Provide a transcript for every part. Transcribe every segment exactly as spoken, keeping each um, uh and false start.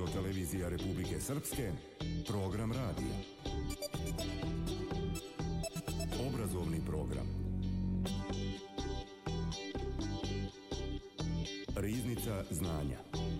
Radio-televizija Republike Srpske, program radija. Obrazovni program. Riznica znanja.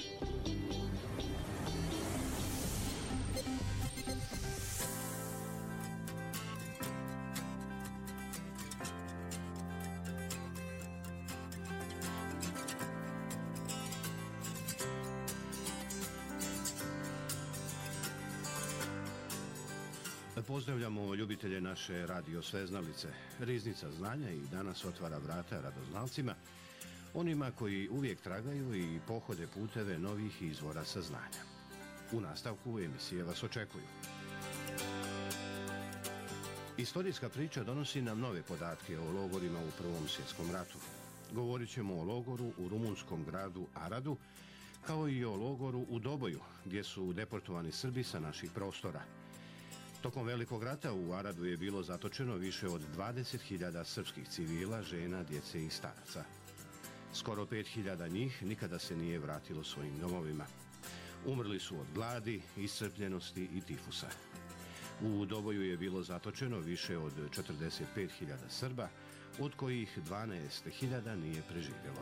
Pozdravljamo ljubitelje naše radio sveznalice. Riznica znanja i danas otvara vrata radoznalcima, onima koji uvijek tragaju i pohode puteve novih izvora saznanja. U nastavku emisije vas očekuju. Istorijska priča donosi nam nove podatke o logorima u Prvom svjetskom ratu. Govorit ćemo o logoru u rumunskom gradu Aradu, kao i o logoru u Doboju, gdje su deportovani Srbi sa naših prostora. Tokom Velikog rata u Aradu je bilo zatočeno više od dvadeset hiljada srpskih civila, žena, djece i staraca. Skoro pet hiljada njih nikada se nije vratilo svojim domovima. Umrli su od gladi, iscrpljenosti i tifusa. U Doboju je bilo zatočeno više od četrdeset pet hiljada Srba, od kojih dvanaest hiljada nije preživjelo.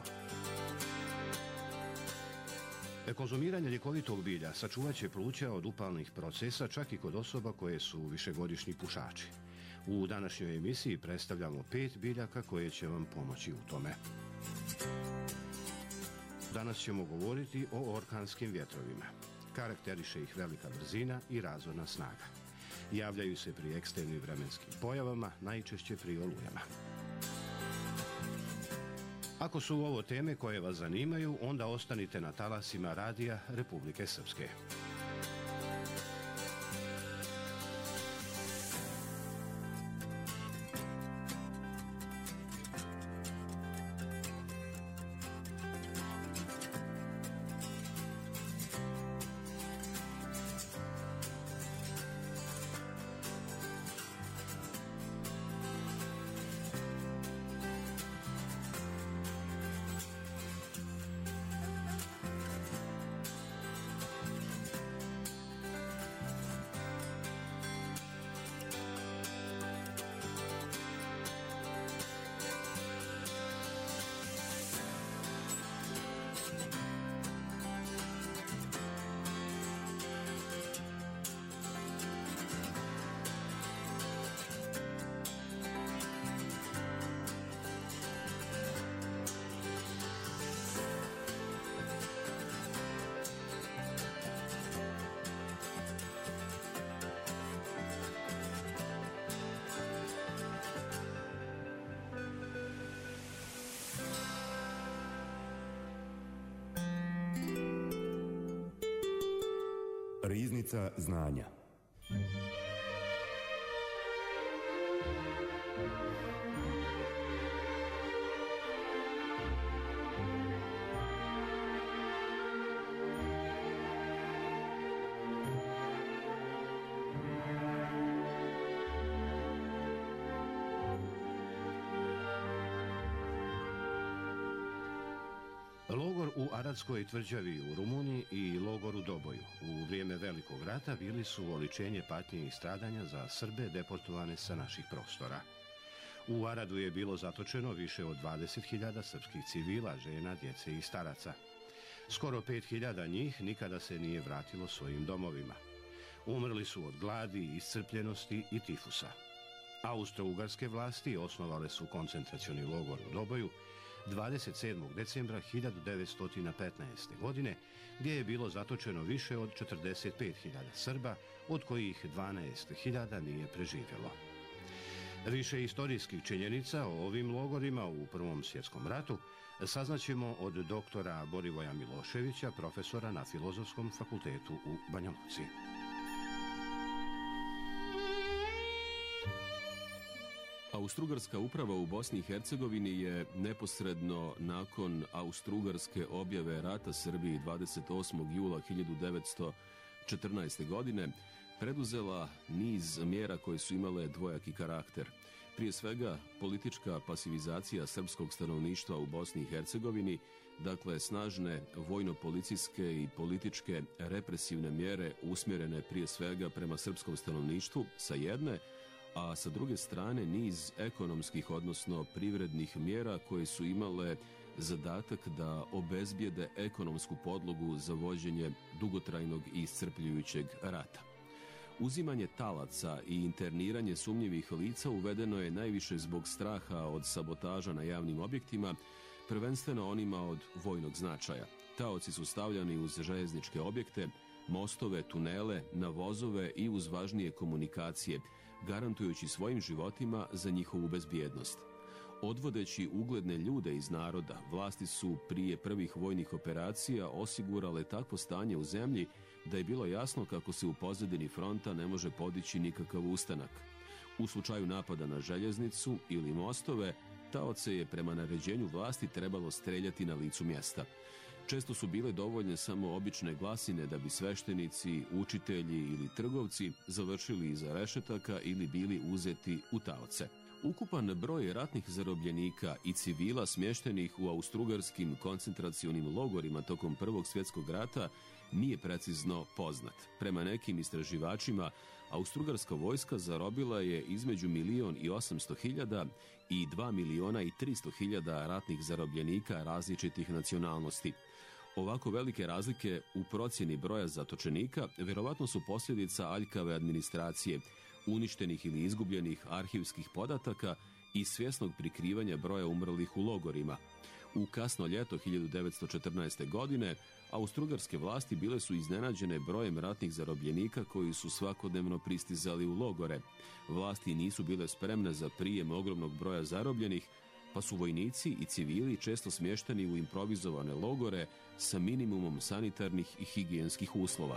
Konzumiranje ljekovitog bilja sačuvat će pluća od upalnih procesa čak i kod osoba koje su višegodišnji pušači. U današnjoj emisiji predstavljamo pet biljaka koje će vam pomoći u tome. Danas ćemo govoriti o orkanskim vjetrovima. Karakteriše ih velika brzina i razorna snaga. Javljaju se pri ekstremnim vremenskim pojavama, najčešće pri olujama. Ako su ovo teme koje vas zanimaju, onda ostanite na talasima radija Republike Srpske. Riznica znanja. Logor u Aradskoj tvrđavi u Rumuniji i logor u Doboju u vrijeme Velikog rata bili su oličenje patnje i stradanja za Srbe deportovane sa naših prostora. U Aradu je bilo zatočeno više od dvadeset hiljada srpskih civila, žena, djece i staraca. Skoro pet hiljada njih nikada se nije vratilo svojim domovima. Umrli su od gladi, iscrpljenosti i tifusa. Austro-ugarske vlasti osnovale su koncentracioni logor u Doboju dvadeset sedmog decembra hiljadu devetsto petnaeste. godine, gdje je bilo zatočeno više od četrdeset pet hiljada Srba, od kojih dvanaest hiljada nije preživjelo. Više istorijskih činjenica o ovim logorima u Prvom svjetskom ratu saznaćemo od doktora Borivoja Miloševića, profesora na Filozofskom fakultetu u Banja Luci. Austro-ugarska uprava u Bosni i Hercegovini je neposredno nakon austro-ugarske objave rata Srbiji dvadeset osmog jula hiljadu devetsto četrnaeste. godine preduzela niz mjera koje su imale dvojaki karakter. Prije svega, politička pasivizacija srpskog stanovništva u Bosni i Hercegovini, dakle snažne vojno-policijske i političke represivne mjere usmjerene prije svega prema srpskom stanovništvu sa jedne, a sa druge strane niz ekonomskih, odnosno privrednih mjera koje su imale zadatak da obezbijede ekonomsku podlogu za vođenje dugotrajnog i iscrpljujućeg rata. Uzimanje talaca i interniranje sumnjivih lica uvedeno je najviše zbog straha od sabotaža na javnim objektima, prvenstveno onima od vojnog značaja. Taoci su stavljani uz željezničke objekte, mostove, tunele, na vozove i uz važnije komunikacije, garantujući svojim životima za njihovu bezbjednost. Odvodeći ugledne ljude iz naroda, vlasti su prije prvih vojnih operacija osigurale takvo stanje u zemlji da je bilo jasno kako se u pozadini fronta ne može podići nikakav ustanak. U slučaju napada na željeznicu ili mostove, taoce je prema naređenju vlasti trebalo streljati na licu mjesta. Često su bile dovoljne samo obične glasine da bi sveštenici, učitelji ili trgovci završili iza rešetaka ili bili uzeti u taoce. Ukupan broj ratnih zarobljenika i civila smještenih u austrougarskim koncentracionim logorima tokom Prvog svjetskog rata nije precizno poznat. Prema nekim istraživačima, austrougarska vojska zarobila je između milion i osamsto hiljada i dva miliona i tristo hiljada ratnih zarobljenika različitih nacionalnosti. Ovako velike razlike u procjeni broja zatočenika vjerovatno su posljedica aljkave administracije, uništenih ili izgubljenih arhivskih podataka i svjesnog prikrivanja broja umrlih u logorima. U kasno ljeto hiljadu devetsto četrnaeste. godine austrougarske vlasti bile su iznenađene brojem ratnih zarobljenika koji su svakodnevno pristizali u logore. Vlasti nisu bile spremne za prijem ogromnog broja zarobljenih, pa su vojnici i civili često smješteni u improvizovane logore sa minimumom sanitarnih i higijenskih uslova.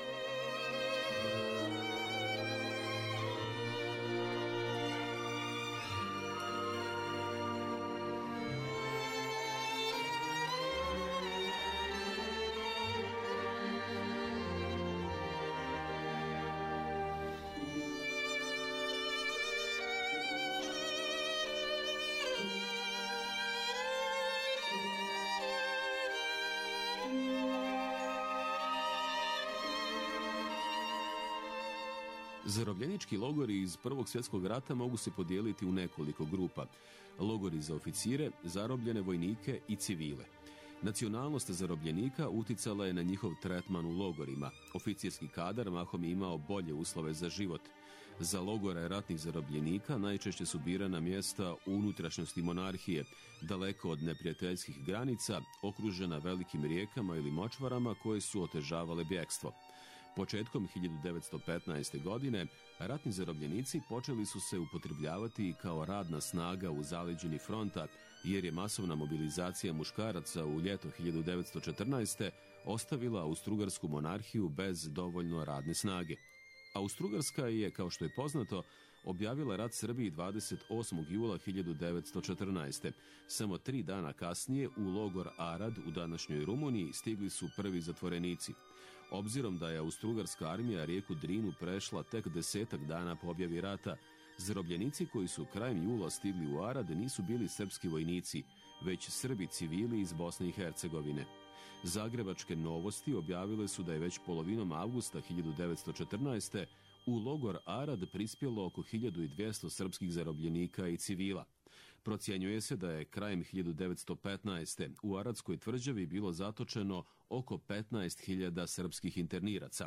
Zarobljenički logori iz Prvog svjetskog rata mogu se podijeliti u nekoliko grupa. Logori za oficire, zarobljene vojnike i civile. Nacionalnost zarobljenika uticala je na njihov tretman u logorima. Oficirski kadar mahom je imao bolje uslove za život. Za logore ratnih zarobljenika najčešće su birana mjesta u unutrašnjosti monarhije, daleko od neprijateljskih granica, okružena velikim rijekama ili močvarama koje su otežavale bjegstvo. Početkom hiljadu devetsto petnaeste. godine ratni zarobljenici počeli su se upotrebljavati kao radna snaga u zaleđini fronta, jer je masovna mobilizacija muškaraca u ljeto hiljadu devetsto četrnaeste. ostavila austrougarsku monarhiju bez dovoljno radne snage. Austrougarska je, kao što je poznato, objavila rat Srbiji dvadeset osmog jula hiljadu devetsto četrnaeste. Samo tri dana kasnije u logor Arad u današnjoj Rumuniji stigli su prvi zatvorenici. Obzirom da je austrougarska armija rijeku Drinu prešla tek desetak dana po objavi rata, zarobljenici koji su krajem jula stigli u Arad nisu bili srpski vojnici, već Srbi civili iz Bosne i Hercegovine. Zagrebačke novosti objavile su da je već polovinom avgusta hiljadu devetsto četrnaeste. u logor Arad prispjelo oko hiljadu dvjesto srpskih zarobljenika i civila. Procjenjuje se da je krajem hiljadu devetsto petnaeste. u Aradskoj tvrđavi bilo zatočeno oko petnaest hiljada srpskih interniraca.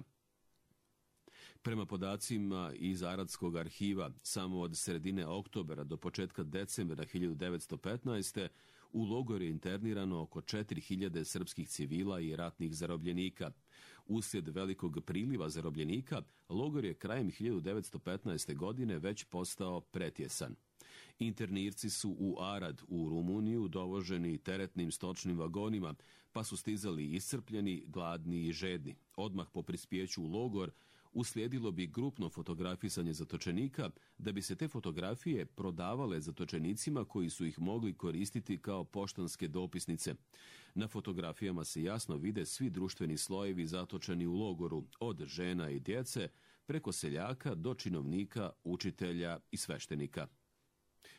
Prema podacima iz Aradskog arhiva, samo od sredine oktobera do početka decembra hiljadu devetsto petnaeste. u logor je internirano oko četiri hiljade srpskih civila i ratnih zarobljenika. Uslijed velikog priliva zarobljenika, logor je krajem hiljadu devetsto petnaeste. godine već postao pretjesan. Internirci su u Arad, u Rumuniju, dovoženi teretnim stočnim vagonima, pa su stizali iscrpljeni, gladni i žedni. Odmah po prispjeću u logor uslijedilo bi grupno fotografisanje zatočenika, da bi se te fotografije prodavale zatočenicima koji su ih mogli koristiti kao poštanske dopisnice. Na fotografijama se jasno vide svi društveni slojevi zatočeni u logoru, od žena i djece, preko seljaka do činovnika, učitelja i sveštenika.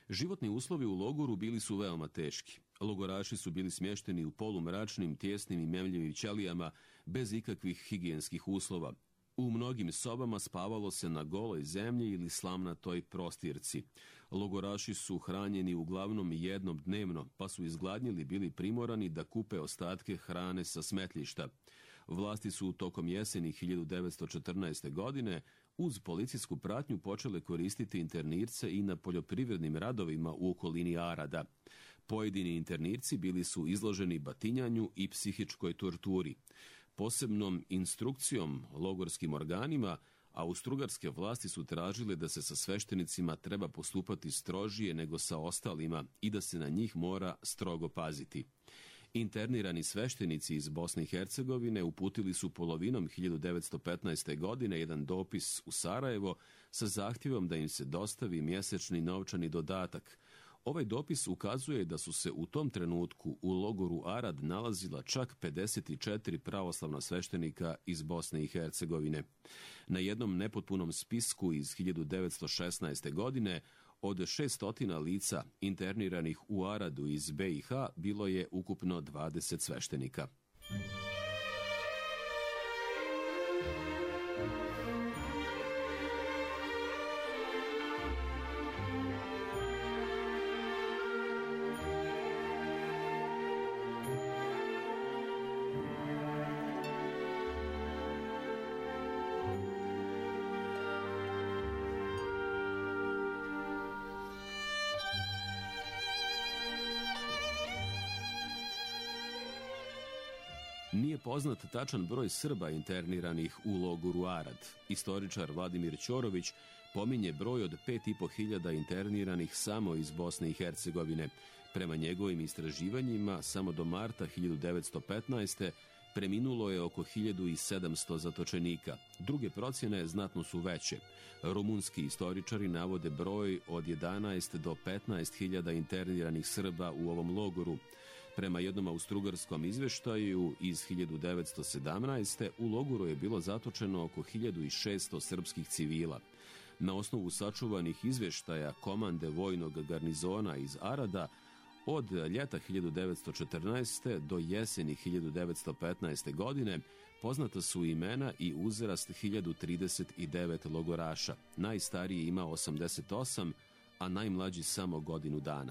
Životni uslovi u logoru bili su veoma teški. Logoraši su bili smješteni u polumračnim, tijesnim i memljivim ćelijama bez ikakvih higijenskih uslova. U mnogim sobama spavalo se na goloj zemlji ili slamnatoj prostirci. Logoraši su hranjeni uglavnom jednom dnevno, pa su izgladnjeli bili primorani da kupe ostatke hrane sa smetlišta. Vlasti su tokom jeseni hiljadu devetsto četrnaeste. godine uz policijsku pratnju počele koristiti internirce i na poljoprivrednim radovima u okolini Arada. Pojedini internirci bili su izloženi batinjanju i psihičkoj torturi. Posebnom instrukcijom logorskim organima austrougarske vlasti su tražile da se sa sveštenicima treba postupati strožije nego sa ostalima i da se na njih mora strogo paziti. Internirani sveštenici iz Bosne i Hercegovine uputili su polovinom hiljadu devetsto petnaeste. godine jedan dopis u Sarajevo sa zahtjevom da im se dostavi mjesečni novčani dodatak. Ovaj dopis ukazuje da su se u tom trenutku u logoru Arad nalazila čak pedeset četiri pravoslavna sveštenika iz Bosne i Hercegovine. Na jednom nepotpunom spisku iz hiljadu devetsto šesnaeste. godine od šesnaest lica interniranih u Aradu iz B i H bilo je ukupno dvadeset sveštenika. Nije poznat tačan broj Srba interniranih u logoru Arad. Istoričar Vladimir Ćorović pominje broj od pet i po hiljada interniranih samo iz Bosne i Hercegovine. Prema njegovim istraživanjima, samo do marta hiljadu devetsto petnaeste. preminulo je oko hiljadu sedamsto zatočenika. Druge procjene znatno su veće. Rumunski istoričari navode broj od jedanaest do petnaest hiljada interniranih Srba u ovom logoru. Prema jednom austrougarskom izveštaju iz hiljadu devetsto sedamnaeste. u logoru je bilo zatočeno oko hiljadu šesto srpskih civila. Na osnovu sačuvanih izveštaja komande vojnog garnizona iz Arada, od ljeta hiljadu devetsto četrnaeste. do jeseni hiljadu devetsto petnaeste. godine poznata su imena i uzrast hiljadu trideset devet logoraša. Najstariji ima osamdeset osam, a najmlađi samo godinu dana.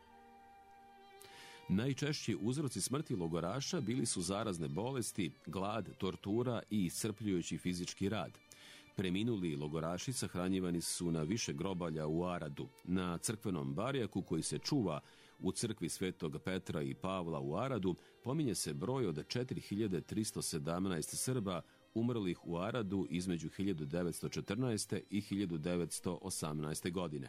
Najčešći uzroci smrti logoraša bili su zarazne bolesti, glad, tortura i iscrpljujući fizički rad. Preminuli logoraši sahranjivani su na više grobalja u Aradu. Na crkvenom barjaku koji se čuva u crkvi Svetog Petra i Pavla u Aradu pominje se broj od četiri hiljade tristo sedamnaest Srba umrlih u Aradu između hiljadu devetsto četrnaeste. i hiljadu devetsto osamnaeste. godine.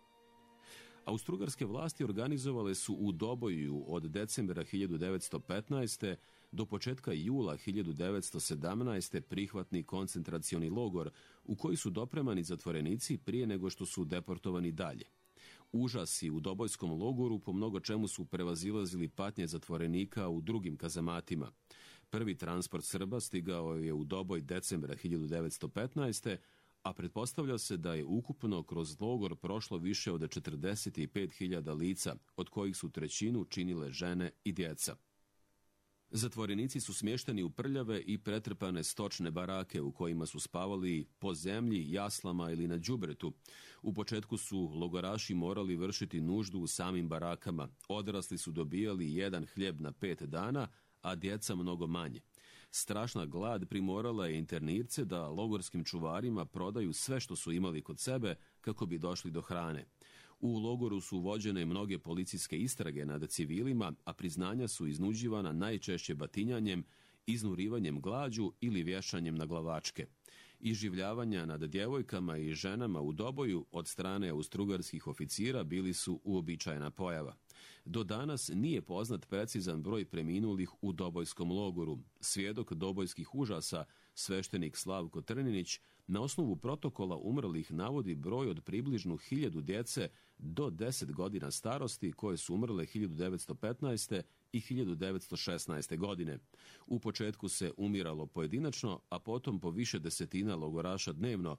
Austrougarske vlasti organizovale su u Doboju od decembra hiljadu devetsto petnaeste. do početka jula hiljadu devetsto sedamnaeste. prihvatni koncentracioni logor u koji su dopremani zatvorenici prije nego što su deportovani dalje. Užasi u Dobojskom logoru po mnogo čemu su prevazilazili patnje zatvorenika u drugim kazamatima. Prvi transport Srba stigao je u Doboj decembra hiljadu devetsto petnaeste. a pretpostavlja se da je ukupno kroz logor prošlo više od četrdeset pet hiljada lica, od kojih su trećinu činile žene i djeca. Zatvorenici su smješteni u prljave i pretrpane stočne barake u kojima su spavali po zemlji, jaslama ili na đubretu. U početku su logoraši morali vršiti nuždu u samim barakama. Odrasli su dobijali jedan hljeb na pet dana, a djeca mnogo manje. Strašna glad primorala je internirce da logorskim čuvarima prodaju sve što su imali kod sebe kako bi došli do hrane. U logoru su vođene mnoge policijske istrage nad civilima, a priznanja su iznuđivana najčešće batinjanjem, iznurivanjem glađu ili vješanjem na glavačke. Iživljavanja nad djevojkama i ženama u Doboju od strane austrougarskih oficira bili su uobičajena pojava. Do danas nije poznat precizan broj preminulih u Dobojskom logoru. Svjedok dobojskih užasa, sveštenik Slavko Trninić, na osnovu protokola umrlih navodi broj od približno hiljadu djece do deset godina starosti koje su umrle hiljadu devetsto petnaeste. i hiljadu devetsto šesnaeste. godine. U početku se umiralo pojedinačno, a potom po više desetina logoraša dnevno,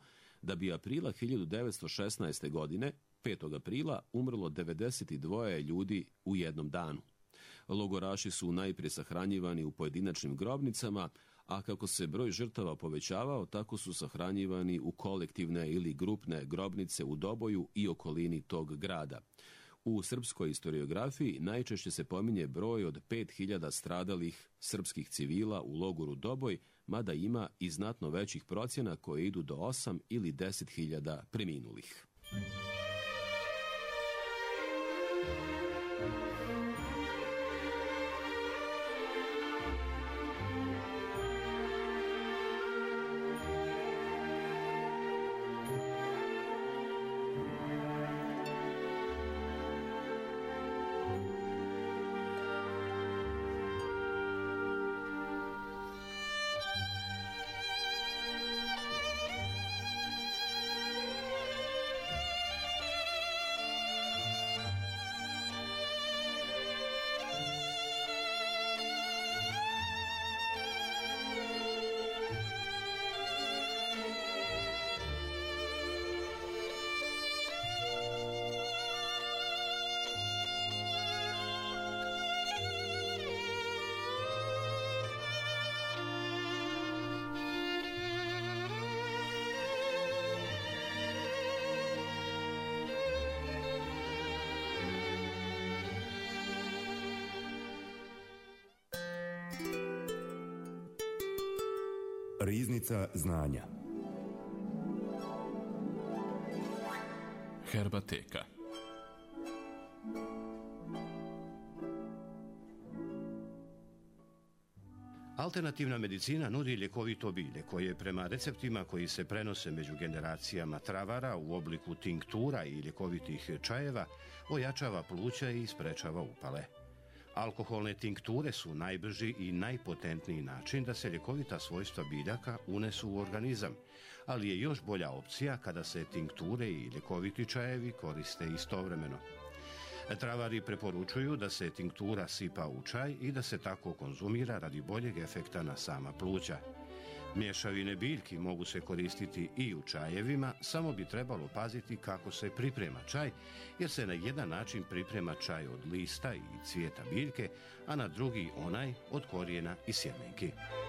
da bi aprila hiljadu devetsto šesnaeste. godine, petog aprila, umrlo devedeset dvoje ljudi u jednom danu. Logoraši su najprije sahranjivani u pojedinačnim grobnicama, a kako se broj žrtava povećavao, tako su sahranjivani u kolektivne ili grupne grobnice u Doboju i okolini tog grada. U srpskoj historiografiji najčešće se pominje broj od pet hiljada stradalih srpskih civila u logoru Doboj, mada ima i znatno većih procjena koje idu do osam ili deset hiljada preminulih. Riznica znanja. Herbateka. Alternativna medicina nudi ljekovito bilje koje prema receptima koji se prenose među generacijama travara u obliku tinktura i ljekovitih čajeva ojačava pluća i sprečava upale. Alkoholne tinkture su najbrži i najpotentniji način da se ljekovita svojstva biljaka unesu u organizam, ali je još bolja opcija kada se tinkture i ljekoviti čajevi koriste istovremeno. Travari preporučuju da se tinktura sipa u čaj i da se tako konzumira radi boljeg efekta na sama pluća. Mješavine biljki mogu se koristiti i u čajevima, samo bi trebalo paziti kako se priprema čaj, jer se na jedan način priprema čaj od lista i cvijeta biljke, a na drugi onaj od korijena i sjemenki.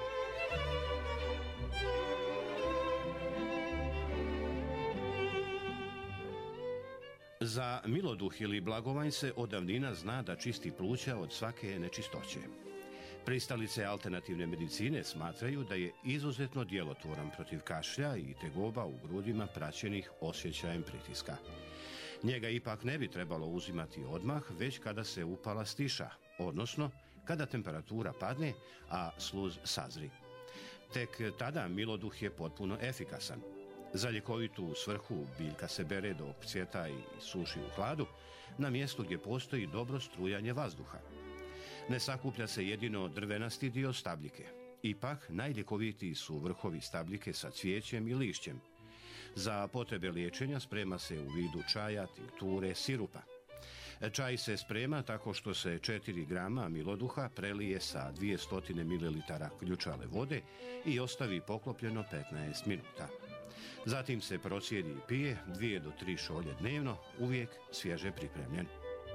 Za miloduh ili blagovanj se od davnina zna da čisti pluća od svake nečistoće. Pristalice alternativne medicine smatraju da je izuzetno djelotvoran protiv kašlja i tegoba u grudima praćenih osjećajem pritiska. Njega ipak ne bi trebalo uzimati odmah, već kada se upala stiša, odnosno kada temperatura padne, a sluz sazri. Tek tada miloduh je potpuno efikasan. Za ljekovitu svrhu biljka se bere dok cvjeta i suši u hladu, na mjestu gdje postoji dobro strujanje vazduha. Ne sakuplja se jedino drvenasti dio stabljike. Ipak, najljekovitiji su vrhovi stabljike sa cvijećem i lišćem. Za potrebe liječenja sprema se u vidu čaja, tinkture, sirupa. Čaj se sprema tako što se četiri grama miloduha prelije sa dvjesto mililitara ključale vode i ostavi poklopljeno petnaest minuta. Zatim se procijedi i pije dvije do tri šolje dnevno, uvijek svježe pripremljen.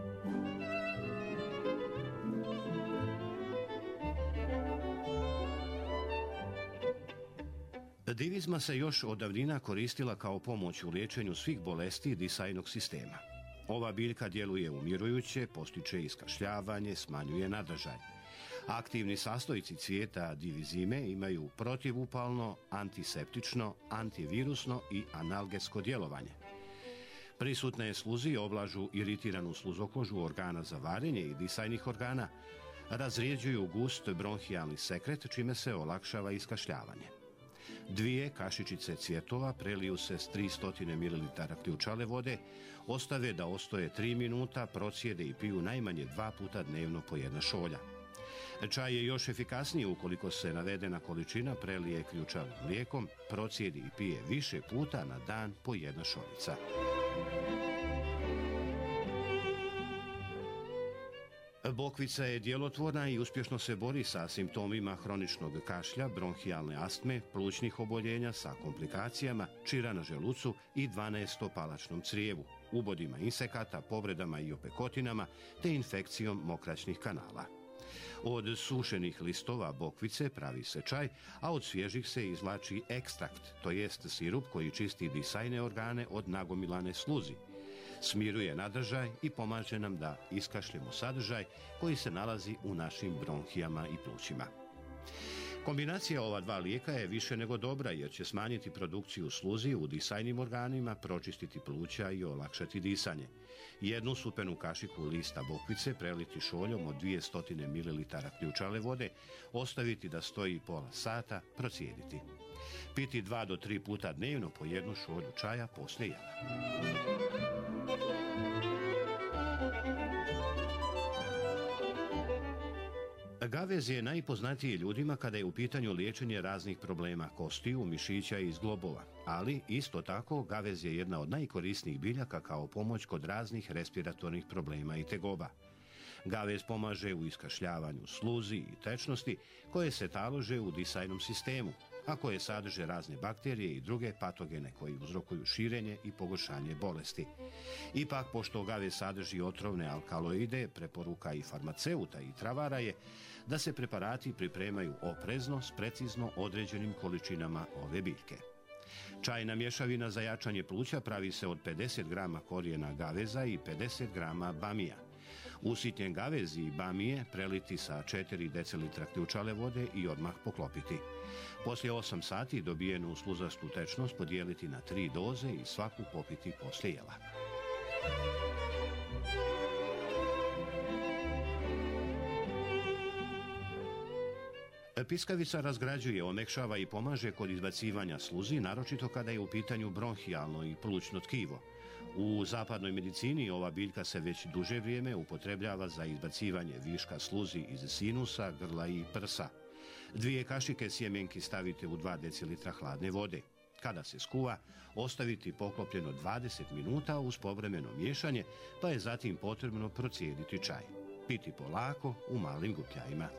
Divizma se još od davnina koristila kao pomoć u liječenju svih bolesti disajnog sistema. Ova biljka djeluje umirujuće, postiče iskašljavanje, smanjuje nadražaj. Aktivni sastojci cvijeta divizime imaju protivupalno, antiseptično, antivirusno i analgetsko djelovanje. Prisutne sluzi oblažu iritiranu sluzokožu organa za varenje i disajnih organa, razrijeđuju gust bronhijalni sekret, čime se olakšava iskašljavanje. Dvije kašičice cvjetova preliju se s tristo mililitara ključale vode, ostave da ostoje tri minuta, procijede i piju najmanje dva puta dnevno po jedna šolja. Čaj je još efikasniji ukoliko se navedena količina prelije ključavim mlijekom, procijedi i pije više puta na dan po jedna šoljica. Bokvica je djelotvorna i uspješno se bori sa simptomima hroničnog kašlja, bronhijalne astme, plućnih oboljenja sa komplikacijama, čira na želucu i dvanaestopalačnom crijevu, ubodima insekata, povredama i opekotinama te infekcijom mokraćnih kanala. Od sušenih listova bokvice pravi se čaj, a od svježih se izvlači ekstrakt, to jest sirup koji čisti disajne organe od nagomilane sluzi. Smiruje nadržaj i pomaže nam da iskašljemo sadržaj koji se nalazi u našim bronhijama i plućima. Kombinacija ova dva lijeka je više nego dobra jer će smanjiti produkciju sluzi u disajnim organima, pročistiti pluća i olakšati disanje. Jednu supenu kašiku lista bokvice preliti šoljom od dvjesto mililitara ključale vode, ostaviti da stoji pola sata, procijediti. Piti dva do tri puta dnevno po jednu šolju čaja poslije jela. Gavez je najpoznatiji ljudima kada je u pitanju liječenje raznih problema kostiju, mišića i zglobova, ali isto tako gavez je jedna od najkorisnijih biljaka kao pomoć kod raznih respiratornih problema i tegoba. Gavez pomaže u iskašljavanju sluzi i tečnosti koje se talože u disajnom sistemu, a koje sadrže razne bakterije i druge patogene koji uzrokuju širenje i pogoršanje bolesti. Ipak, pošto gavez sadrži otrovne alkaloide, preporuka i farmaceuta i travara je da se preparati pripremaju oprezno s precizno određenim količinama ove biljke. Čajna mješavina za jačanje pluća pravi se od pedeset grama korijena gaveza i pedeset grama bamija. Usitnjen gavez i bamije preliti sa četiri decilitra ključale vode i odmah poklopiti. Poslije osam sati dobijenu sluzastu tečnost podijeliti na tri doze i svaku popiti poslije jela. Piskavica razgrađuje, omekšava i pomaže kod izbacivanja sluzi, naročito kada je u pitanju bronhijalno i plućno tkivo. U zapadnoj medicini ova biljka se već duže vrijeme upotrebljava za izbacivanje viška sluzi iz sinusa, grla i prsa. Dvije kašike sjemenki stavite u dva decilitra hladne vode. Kada se skuva, ostaviti poklopljeno dvadeset minuta uz povremeno miješanje, pa je zatim potrebno procijediti čaj. Piti polako u malim gutljajima.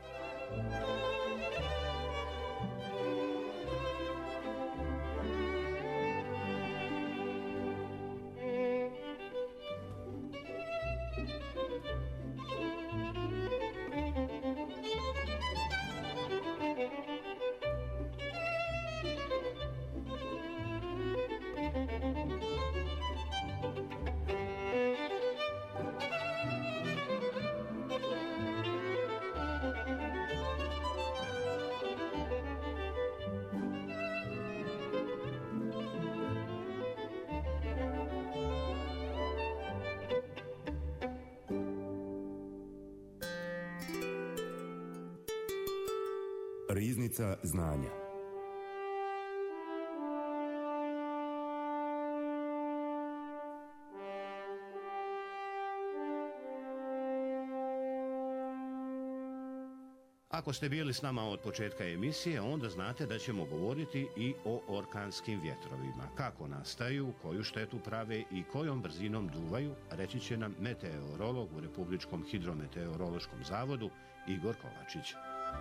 Riznica znanja. Ako ste bili s nama od početka emisije, onda znate da ćemo govoriti i o orkanskim vjetrovima. Kako nastaju, koju štetu prave i kojom brzinom duvaju, reći će nam meteorolog u Republičkom hidrometeorološkom zavodu Igor Kovačić.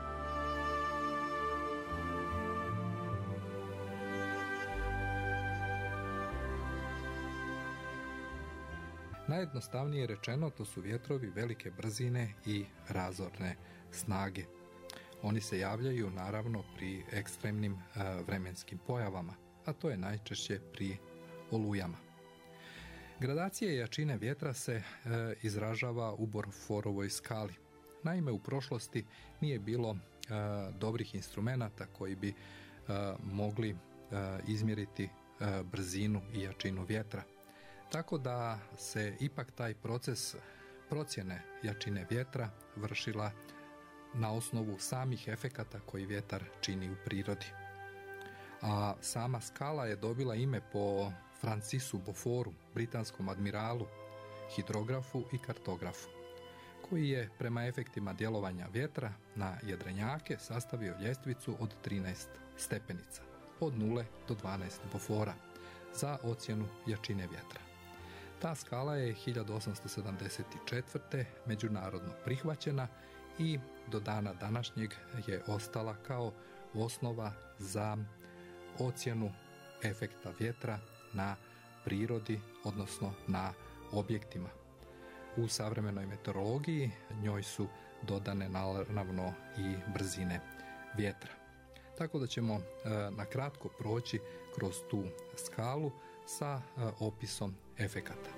Najjednostavnije rečeno, to su vjetrovi velike brzine i razorne snage. Oni se javljaju naravno pri ekstremnim e, vremenskim pojavama, a to je najčešće pri olujama. Gradacija jačine vjetra se e, izražava u Borforovoj skali. Naime, u prošlosti nije bilo e, dobrih instrumenata koji bi e, mogli e, izmjeriti e, brzinu i jačinu vjetra. Tako da se ipak taj proces procjene jačine vjetra vršila na osnovu samih efekata koji vjetar čini u prirodi. A sama skala je dobila ime po Francisu Beaufortu, britanskom admiralu, hidrografu i kartografu, koji je prema efektima djelovanja vjetra na jedrenjake sastavio ljestvicu od trinaest stepenica, od nule do dvanaest Beauforta, za ocjenu jačine vjetra. Ta skala je hiljadu osamsto sedamdeset četvrte. međunarodno prihvaćena i do dana današnjeg je ostala kao osnova za ocjenu efekta vjetra na prirodi, odnosno na objektima. U savremenoj meteorologiji njoj su dodane naravno i brzine vjetra. Tako da ćemo e, na kratko proći kroz tu skalu sa e, opisom efekata.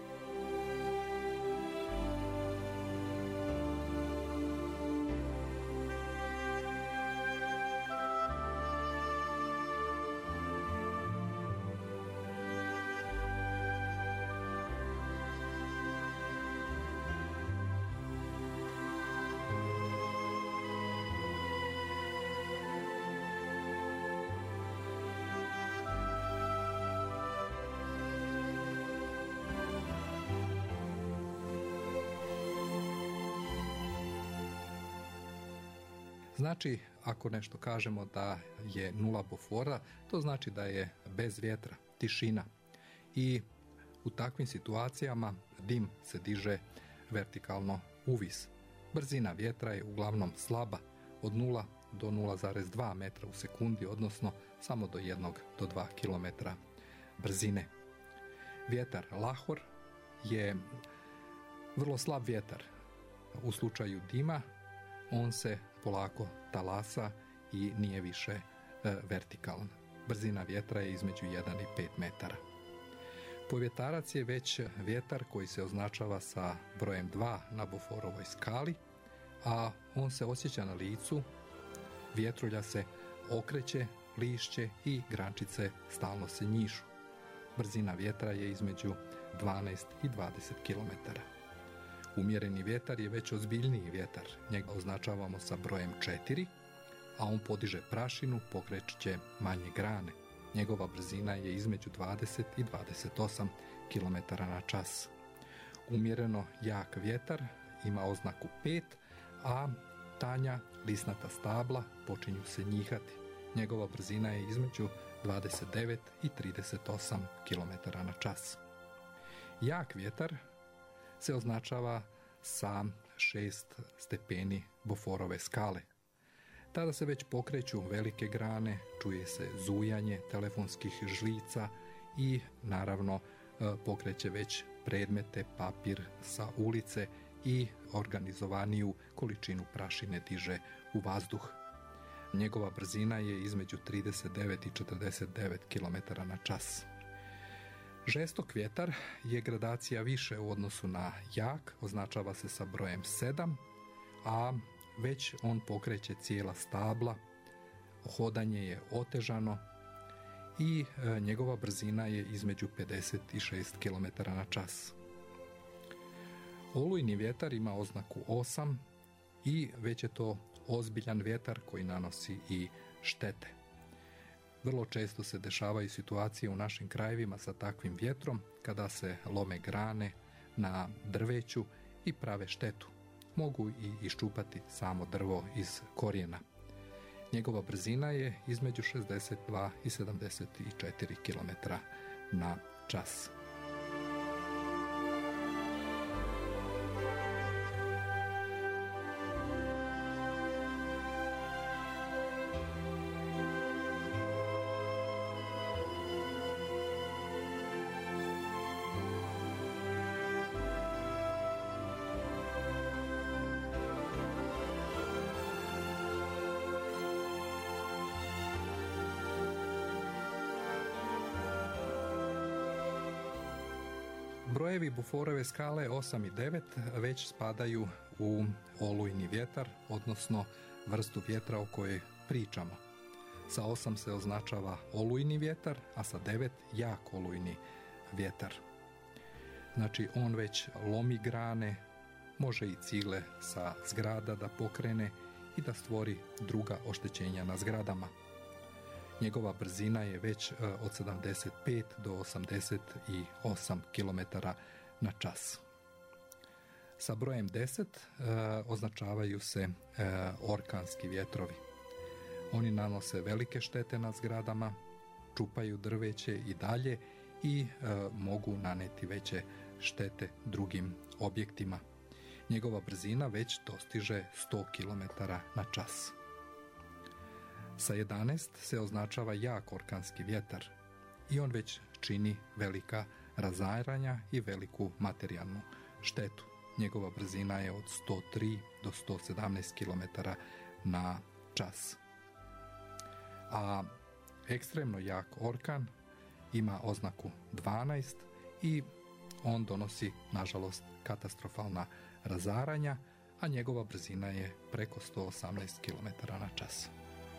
Znači, ako nešto kažemo da je nula bofora, to znači da je bez vjetra, tišina. I u takvim situacijama dim se diže vertikalno uvis. Brzina vjetra je uglavnom slaba, od nula do nula zarez dva metra u sekundi, odnosno samo do jednog do dva kilometra brzine. Vjetar lahor je vrlo slab vjetar. U slučaju dima on se polako talasa i nije više e, vertikalan. Brzina vjetra je između jedan i pet metara. Povjetarac je već vjetar koji se označava sa brojem dva na Boforovoj skali, a on se osjeća na licu, vjetrulja se okreće, lišće i grančice stalno se njišu. Brzina vjetra je između dvanaest i dvadeset kilometara. Umjereni vjetar je već ozbiljniji vjetar. Njega označavamo sa brojem četiri, a on podiže prašinu, pokreće manje grane. Njegova brzina je između dvadeset i dvadeset osam kilometara na čas. Umjereno jak vjetar ima oznaku pet, a tanja lisnata stabla počinju se njihati. Njegova brzina je između dvadeset devet i trideset osam kilometara na čas. Jak vjetar se označava sa šest stepeni Boforove skale. Tada se već pokreću velike grane, čuje se zujanje telefonskih žlica i naravno pokreće već predmete, papir sa ulice i organizovaniju količinu prašine diže u vazduh. Njegova brzina je između trideset devet i četrdeset devet kilometara na čas. Žestok vjetar je gradacija više u odnosu na jak, označava se sa brojem sedam, a već on pokreće cijela stabla, hodanje je otežano i e, njegova brzina je između pedeset i šest kilometara na čas. Olujni vjetar ima oznaku osam i već je to ozbiljan vjetar koji nanosi i štete. Vrlo često se dešavaju situacije u našim krajevima sa takvim vjetrom kada se lome grane na drveću i prave štetu. Mogu i iščupati samo drvo iz korijena. Njegova brzina je između šezdeset dva i sedamdeset četiri kilometra na čas. Brojevi Boforove skale osam i devet već spadaju u olujni vjetar, odnosno vrstu vjetra o kojoj pričamo. Sa osam se označava olujni vjetar, a sa devet jak olujni vjetar. Znači on već lomi grane, može i cigle sa zgrada da pokrene i da stvori druga oštećenja na zgradama. Njegova brzina je već od sedamdeset pet do osamdeset osam kilometara na čas. Sa brojem deset e, označavaju se e, orkanski vjetrovi. Oni nanose velike štete na zgradama, čupaju drveće i dalje i e, mogu naneti veće štete drugim objektima. Njegova brzina već dostiže sto kilometara na čas. Sa jedanaest se označava jak orkanski vjetar i on već čini velika razaranja i veliku materijalnu štetu. Njegova brzina je od sto tri do sto sedamnaest kilometara na čas. A ekstremno jak orkan ima oznaku dvanaest i on donosi, nažalost, katastrofalna razaranja, a njegova brzina je preko sto osamnaest kilometara na čas.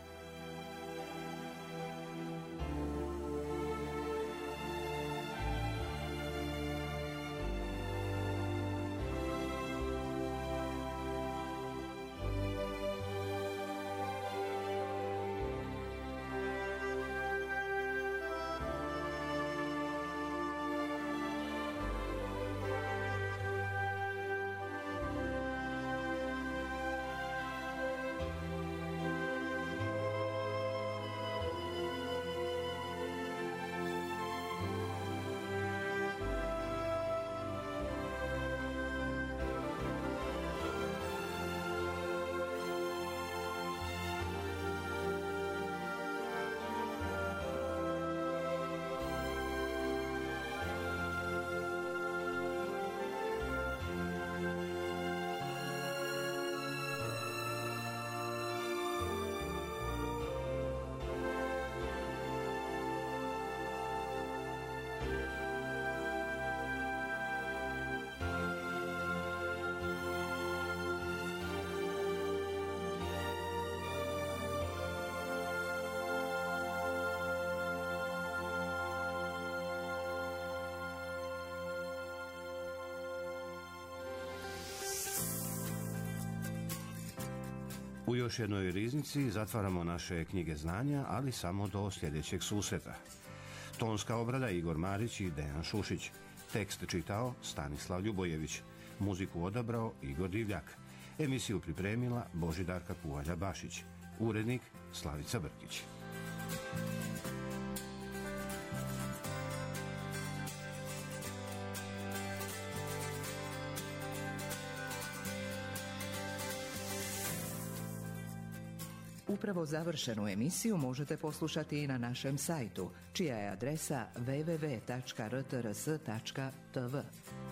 U još jednoj riznici zatvaramo naše knjige znanja, ali samo do sljedećeg susreta. Tonska obrada Igor Marić i Dejan Šušić. Tekst čitao Stanislav Ljubojević. Muziku odabrao Igor Divljak. Emisiju pripremila Božidarka Puvalja-Bašić. Urednik Slavica Brkić. Upravo završenu emisiju možete poslušati i na našem sajtu, čija je adresa w w w tačka r t r s tačka t v.